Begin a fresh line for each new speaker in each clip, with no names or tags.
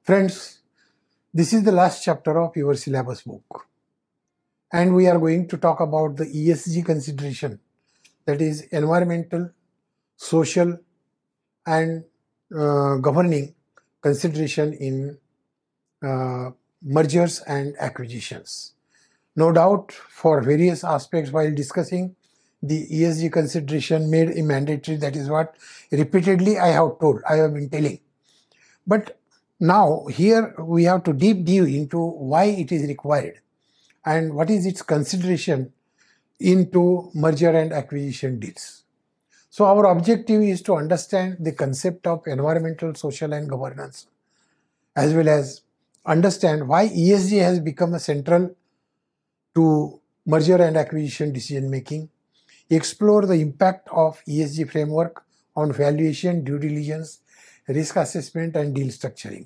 Friends, this is the last chapter of your syllabus book, and we are going to talk about the ESG consideration, that is environmental, social and governing consideration in mergers and acquisitions. No doubt, for various aspects while discussing the ESG consideration made a mandatory, that is what repeatedly I have been telling. But now here we have to deep dive into why it is required and what is its consideration into merger and acquisition deals. So our objective is to understand the concept of environmental, social and governance, as well as understand why ESG has become a central to merger and acquisition decision making, explore the impact of ESG framework on valuation, due diligence, risk assessment and deal structuring.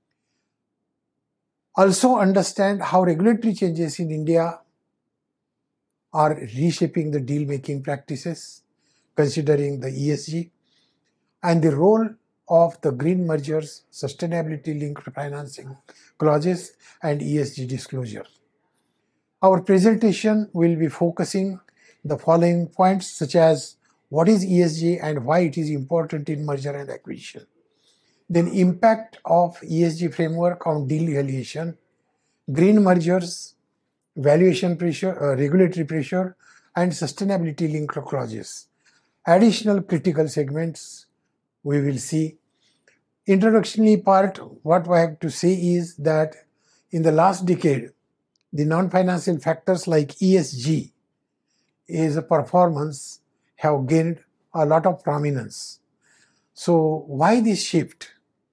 Also understand how regulatory changes in India are reshaping the deal making practices, considering the ESG, and the role of the green mergers, sustainability linked financing clauses and ESG disclosure. Our presentation will be focusing the following points, such as what is ESG and why it is important in merger and acquisition. Then impact of ESG framework on deal valuation, green mergers, valuation pressure, regulatory pressure, and sustainability linked clauses. Additional critical segments we will see. Introductory part, what I have to say is that in the last decade, the non-financial factors like ESG is a performance have gained a lot of prominence. So why this shift?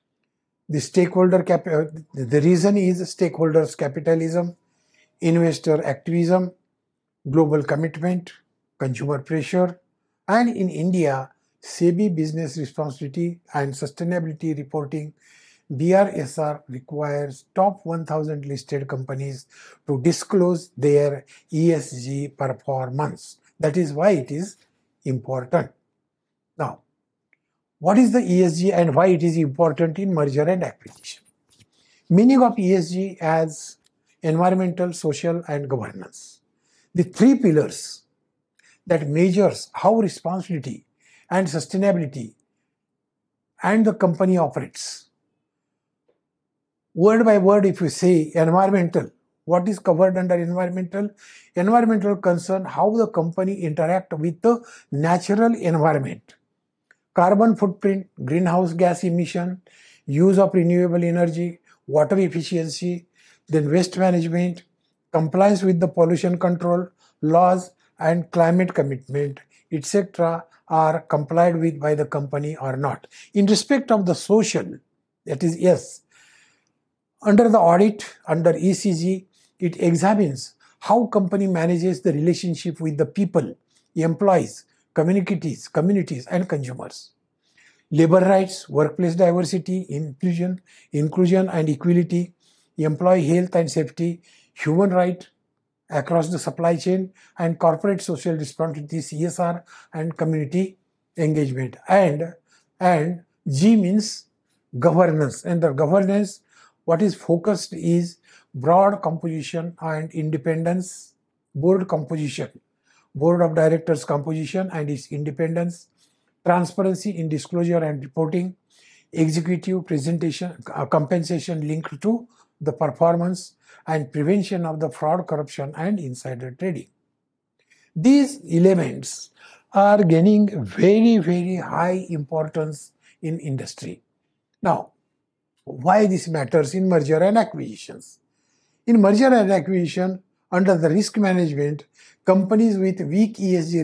The reason is stakeholders capitalism, investor activism, global commitment, consumer pressure, and in India, SEBI business responsibility and sustainability reporting. BRSR requires top 1000 listed companies to disclose their ESG performance. That is why it is important. Now, what is the ESG and why it is important in merger and acquisition? Meaning of ESG as environmental, social and governance. The three pillars that measures how responsibility and sustainability and the company operates. Word by word, if you say environmental, what is covered under environmental? Environmental concern how the company interact with the natural environment. Carbon footprint, greenhouse gas emission, use of renewable energy, water efficiency, then waste management, compliance with the pollution control laws and climate commitment, etc. are complied with by the company or not. In respect of the social, that is yes, under the audit, under ECG, it examines how company manages the relationship with the people, employees, communities and consumers. Labor rights, workplace diversity, inclusion and equality, employee health and safety, human right across the supply chain, and corporate social responsibility, CSR, and community engagement. And G means governance. And the governance, what is focused is broad composition and independence, board composition, board of directors composition and its independence, transparency in disclosure and reporting, executive presentation, compensation linked to the performance, and prevention of the fraud, corruption and insider trading. These elements are gaining very, very high importance in industry. Now, why this matters in merger and acquisitions? In merger and acquisition, under the risk management, companies with weak ESG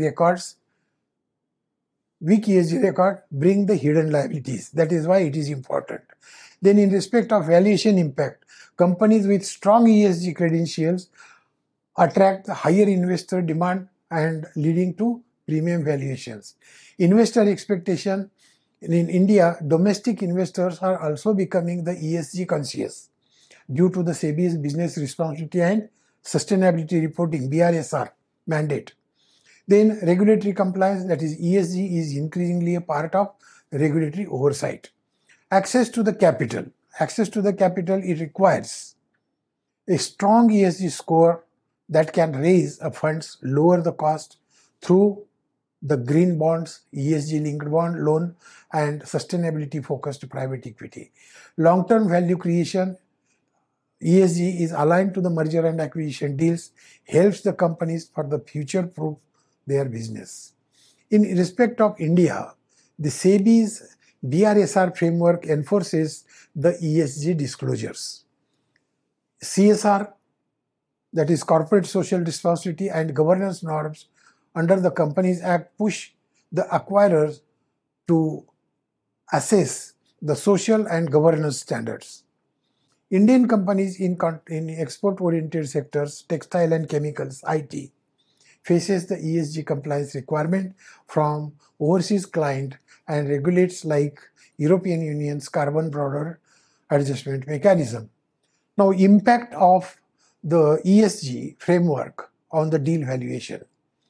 record bring the hidden liabilities. That is why it is important. Then in respect of valuation impact, companies with strong ESG credentials attract higher investor demand and leading to premium valuations. Investor expectation in India, domestic investors are also becoming the ESG conscious due to the SEBI's business responsibility and sustainability reporting BRSR mandate. Then regulatory compliance, that is ESG, is increasingly a part of regulatory oversight. Access to the capital. access to the capital, it requires a strong ESG score that can raise funds, lower the cost through the green bonds, ESG linked bond loan, and sustainability focused private equity. Long-term value creation, ESG is aligned to the merger and acquisition deals, helps the companies for the future-proof their business. In respect of India, the SEBI's BRSR framework enforces the ESG disclosures. CSR, that is corporate social responsibility, and governance norms under the Companies Act push the acquirers to assess the social and governance standards. Indian companies in export-oriented sectors, textile and chemicals, IT, faces the ESG compliance requirement from overseas client and regulates like European Union's carbon border adjustment mechanism. Now, impact of the ESG framework on the deal valuation.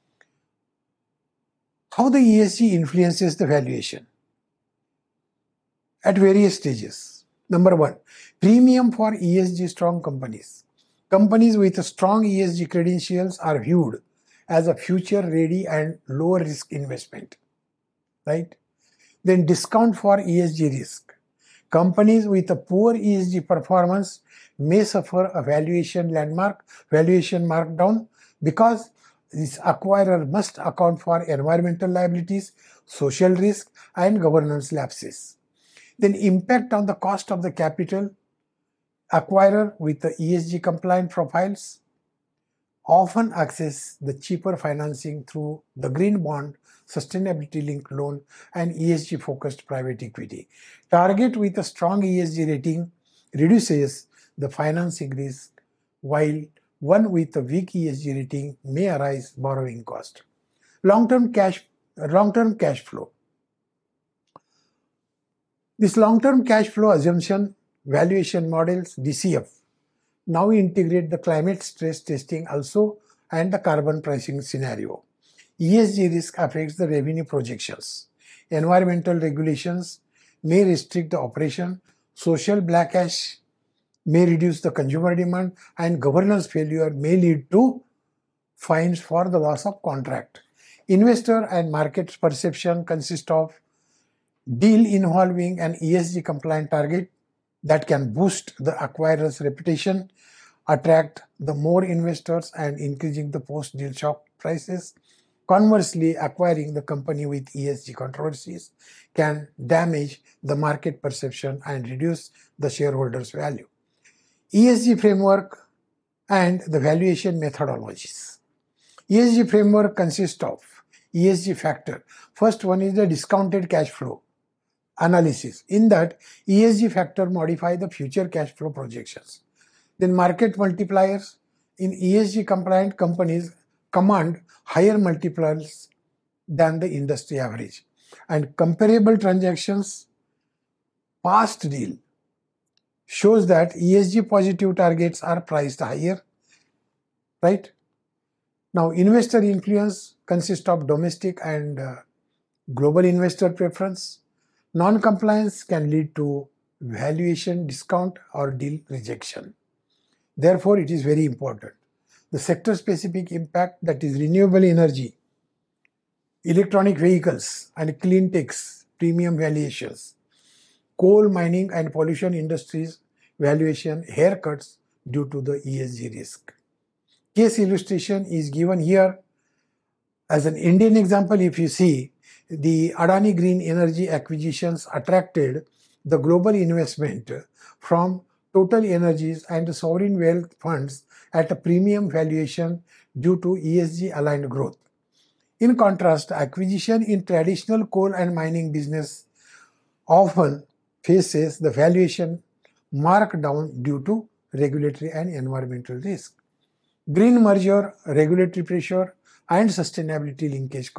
How the ESG influences the valuation at various stages. Number one, premium for ESG strong companies. Companies with strong ESG credentials are viewed as a future ready and lower risk investment, right? Then discount for ESG risk. Companies with a poor ESG performance may suffer a valuation markdown because this acquirer must account for environmental liabilities, social risk, and governance lapses. Then impact on the cost of the capital. Acquirer with the ESG compliant profiles often access the cheaper financing through the green bond, sustainability linked loan, and ESG focused private equity. Target with a strong ESG rating reduces the financing risk, while one with a weak ESG rating may arise borrowing cost. Long-term cash flow. This long-term cash flow assumption valuation models, DCF, now integrate the climate stress testing also and the carbon pricing scenario. ESG risk affects the revenue projections. Environmental regulations may restrict the operation. Social backlash may reduce the consumer demand, and governance failure may lead to fines for the loss of contract. Investor and market perception consist of deal involving an ESG compliant target that can boost the acquirer's reputation, attract the more investors, and increasing the post-deal stock prices. Conversely, acquiring the company with ESG controversies can damage the market perception and reduce the shareholders' value. ESG framework and the valuation methodologies. ESG framework consists of ESG factor. First one is the discounted cash flow analysis. In that, ESG factor modify the future cash flow projections. Then market multipliers. In ESG compliant companies command higher multiples than the industry average. And comparable transactions, past deal shows that ESG positive targets are priced higher, right? Now, investor influence consists of domestic and global investor preference. Non-compliance can lead to valuation discount or deal rejection. Therefore, it is very important. The sector-specific impact, that is renewable energy, electronic vehicles and clean techs, premium valuations, coal mining and pollution industries valuation haircuts due to the ESG risk. Case illustration is given here as an Indian example. If you see, the Adani Green Energy acquisitions attracted the global investment from Total Energies and sovereign wealth funds at a premium valuation due to ESG aligned growth. In contrast, acquisition in traditional coal and mining business often faces the valuation marked down due to regulatory and environmental risk. Green merger, regulatory pressure, and sustainability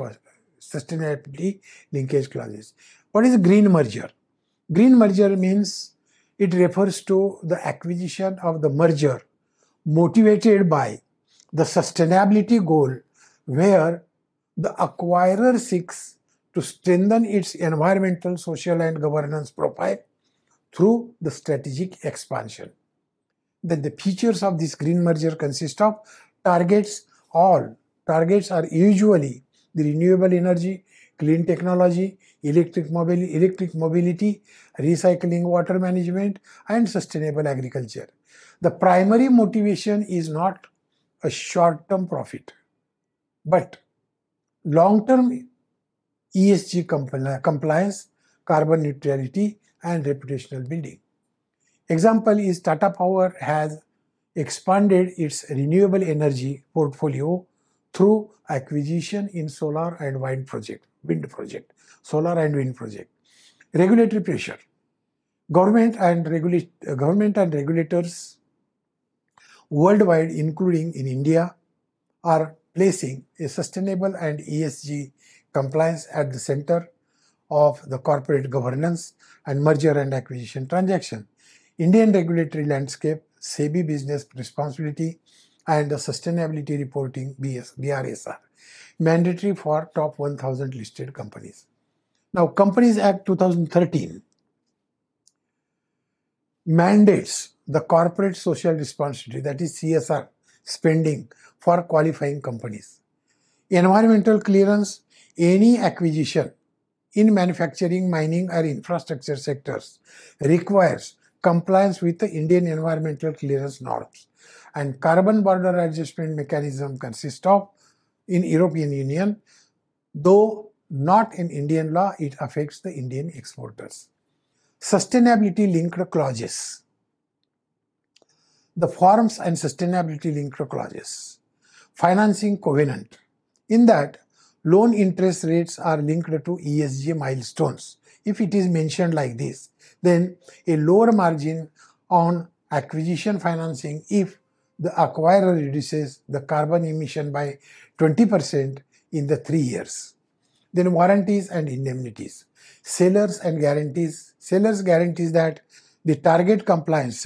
linkage clauses. What is a green merger? Green merger means it refers to the acquisition of the merger motivated by the sustainability goal, where the acquirer seeks to strengthen its environmental, social, and governance profile through the strategic expansion. Then the features of this green merger consist of targets. All targets are usually the renewable energy, clean technology, electric mobility, recycling, water management, and sustainable agriculture. The primary motivation is not a short-term profit, but long-term ESG compliance, carbon neutrality, and reputational building. Example is Tata Power has expanded its renewable energy portfolio through acquisition in solar and wind project, solar and wind project. Regulatory pressure. Government and regulators worldwide, including in India, are placing a sustainable and ESG compliance at the center of the corporate governance and merger and acquisition transaction. Indian regulatory landscape, SEBI business responsibility, and the sustainability reporting BRSR, mandatory for top 1000 listed companies. Now, Companies Act 2013 mandates the corporate social responsibility, that is CSR, spending for qualifying companies. Environmental clearance, any acquisition in manufacturing, mining, or infrastructure sectors requires compliance with the Indian environmental clearance norms. And carbon border adjustment mechanism consists of, in European Union, though not in Indian law, it affects the Indian exporters. Sustainability linked clauses. The forms and sustainability linked clauses. Financing covenant. In that, loan interest rates are linked to ESG milestones. If it is mentioned like this, then a lower margin on acquisition financing if the acquirer reduces the carbon emission by 20% in the 3 years. Then warranties and indemnities. Sellers guarantees that the target complies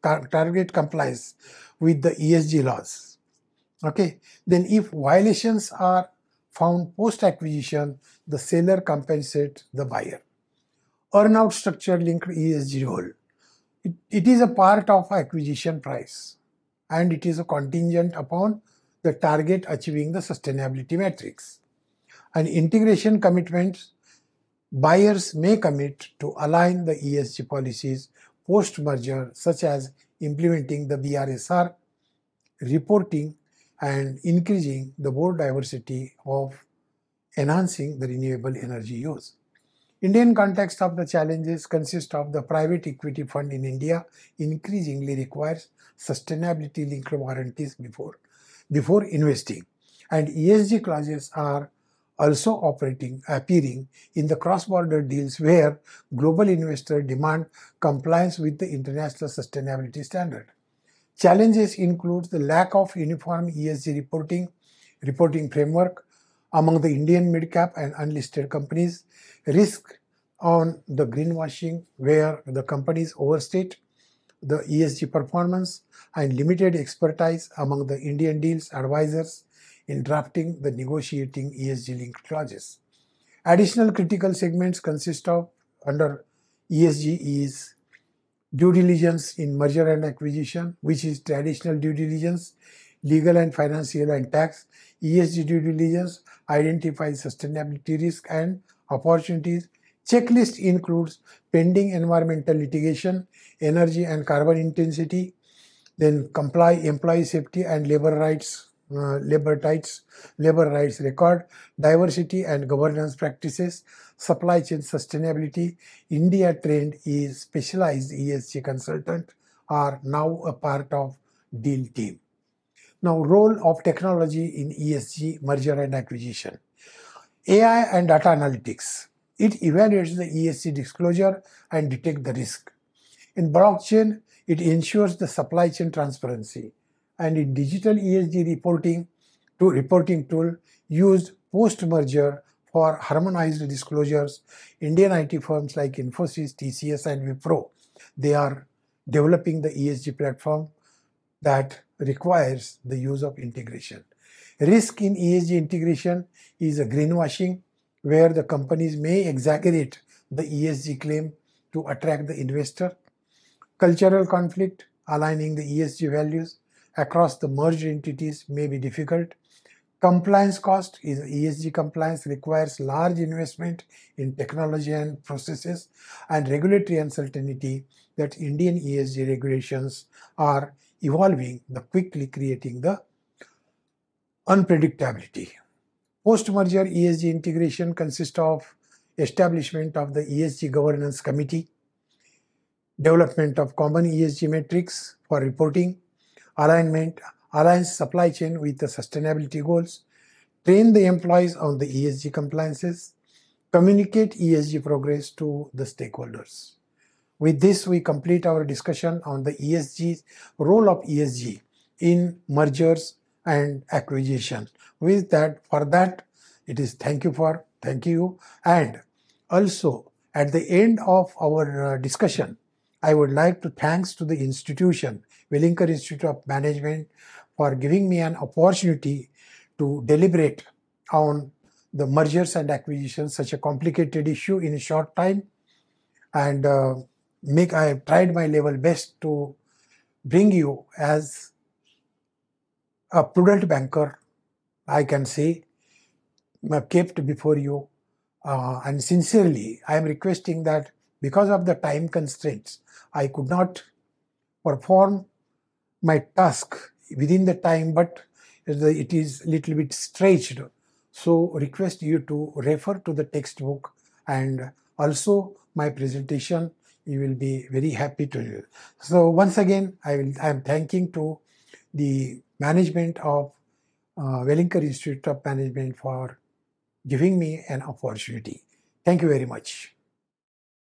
with the ESG laws. Okay. Then if violations are found post-acquisition, the seller compensates the buyer. Earn-out structure linked ESG role. It is a part of acquisition price and it is a contingent upon the target achieving the sustainability metrics. And integration commitments, buyers may commit to align the ESG policies post-merger, such as implementing the BRSR, reporting, and increasing the board diversity of enhancing the renewable energy use. Indian context of the challenges consist of the private equity fund in India increasingly requires sustainability linked warranties before investing, and ESG clauses are also appearing in the cross-border deals where global investors demand compliance with the international sustainability standard. Challenges include the lack of uniform ESG reporting framework among the Indian mid-cap and unlisted companies, risk on the greenwashing where the companies overstate the ESG performance, and limited expertise among the Indian deals advisors in drafting the negotiating ESG linked clauses. Additional critical segments consist of under ESG is due diligence in merger and acquisition, which is traditional due diligence, legal and financial and tax. ESG due diligence identifies sustainability risk and opportunities. Checklist includes pending environmental litigation, energy and carbon intensity, then employee safety and labor rights record, diversity and governance practices, supply chain sustainability. India trained is specialized ESG consultant are now a part of deal team. Now, role of technology in ESG merger and acquisition. AI and data analytics. It evaluates the ESG disclosure and detects the risk. In blockchain, it ensures the supply chain transparency. And in digital ESG reporting tool used post-merger for harmonized disclosures, Indian IT firms like Infosys, TCS, and Wipro, they are developing the ESG platform that requires the use of integration. Risk in ESG integration is a greenwashing, where the companies may exaggerate the ESG claim to attract the investor. Cultural conflict, aligning the ESG values across the merged entities may be difficult. Compliance cost is ESG compliance requires large investment in technology and processes, and regulatory uncertainty that Indian ESG regulations are evolving, quickly creating the unpredictability. Post-merger ESG integration consists of establishment of the ESG governance committee, development of common ESG metrics for reporting, aligns supply chain with the sustainability goals, train the employees on the ESG compliances, communicate ESG progress to the stakeholders. With this, we complete our discussion on the ESG, role of ESG in mergers and acquisition. With that, for that, it is thank you. And also, at the end of our discussion, I would like to thanks to the institution, Wellinkar Institute of Management, for giving me an opportunity to deliberate on the mergers and acquisitions, such a complicated issue in a short time. And I have tried my level best to bring you as a prudent banker, I can say, kept before you. And sincerely, I am requesting that because of the time constraints, I could not perform my task within the time, but it is a little bit stretched. So request you to refer to the textbook, and also my presentation you will be very happy to hear. So once again, I am thanking to the management of Wellinkar Institute of Management for giving me an opportunity. Thank you very much.